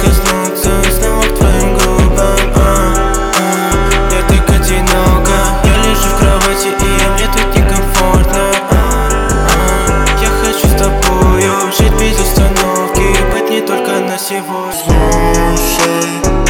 прикоснуться снова к твоим губам. Я так одиноко, я лежу в кровати, и мне тут некомфортно. Я хочу с тобою жить без остановки, быть не только на сегодня. Слушай,